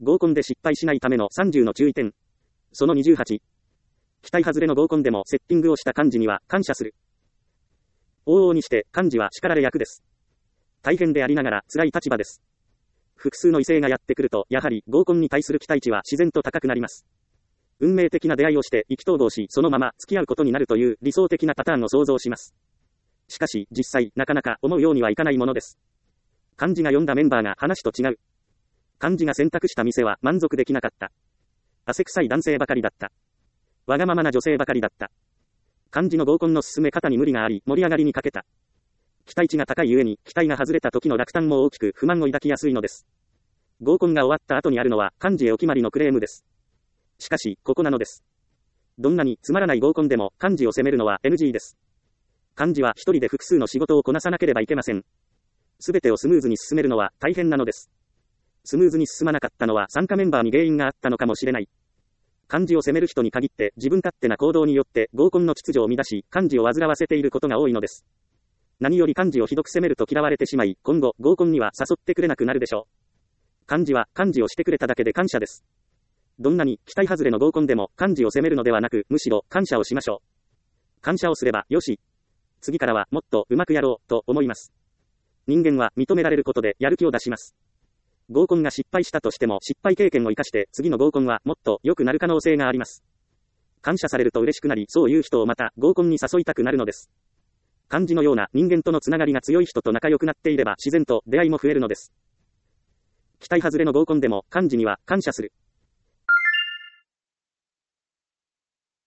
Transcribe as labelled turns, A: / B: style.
A: 合コンで失敗しないための30の注意点。その28。期待外れの合コンでもセッティングをした幹事には感謝する。往々にして幹事は叱られ役です。大変でありながら辛い立場です。複数の異性がやってくると、やはり合コンに対する期待値は自然と高くなります。運命的な出会いをして意気投合し、そのまま付き合うことになるという理想的なパターンを想像します。しかし、実際、なかなか思うようにはいかないものです。幹事が呼んだメンバーが話と違う。幹事が選択した店は満足できなかった。汗臭い男性ばかりだった。わがままな女性ばかりだった。幹事の合コンの進め方に無理があり、盛り上がりに欠けた。期待値が高いゆえに、期待が外れた時の落胆も大きく不満を抱きやすいのです。合コンが終わった後にあるのは、幹事へお決まりのクレームです。しかし、ここなのです。どんなにつまらない合コンでも、幹事を責めるのは NG です。幹事は一人で複数の仕事をこなさなければいけません。すべてをスムーズに進めるのは大変なのです。スムーズに進まなかったのは参加メンバーに原因があったのかもしれない。幹事を責める人に限って自分勝手な行動によって合コンの秩序を乱し、幹事を煩わせていることが多いのです。何より幹事をひどく責めると嫌われてしまい、今後合コンには誘ってくれなくなるでしょう。幹事は幹事をしてくれただけで感謝です。どんなに期待外れの合コンでも幹事を責めるのではなく、むしろ感謝をしましょう。感謝をすればよし。次からはもっとうまくやろうと思います。人間は認められることでやる気を出します。合コンが失敗したとしても失敗経験を生かして次の合コンはもっと良くなる可能性があります。感謝されると嬉しくなり、そういう人をまた合コンに誘いたくなるのです。幹事のような人間とのつながりが強い人と仲良くなっていれば自然と出会いも増えるのです。期待外れの合コンでも幹事には感謝する。